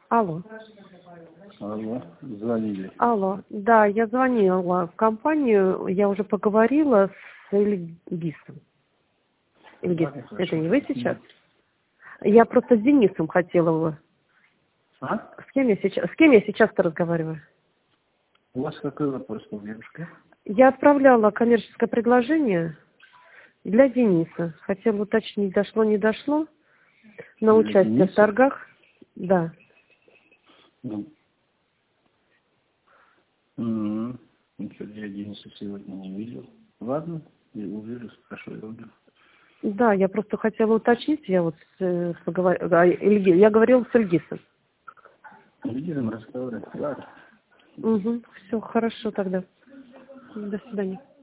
Алло. Алло, звонили. Алло. Да, я звонила в компанию, я уже поговорила с Ильгизом. Ильгиз, это не вы сейчас? Я просто с Денисом хотела его. А? С кем я сейчас-то разговариваю? У вас какой вопрос, девушка? Я отправляла коммерческое предложение для Дениса. Хотела уточнить, дошло, не дошло. На Для участие Дениса? в торгах. Да. Ничего, я Дениса сегодня не видел. Ладно, я увижу, спрошу его. Да, я просто хотела уточнить. Я вот я говорила с Ильгизом. Видим, разговариваем. Ладно. Угу. Все, хорошо тогда. До свидания.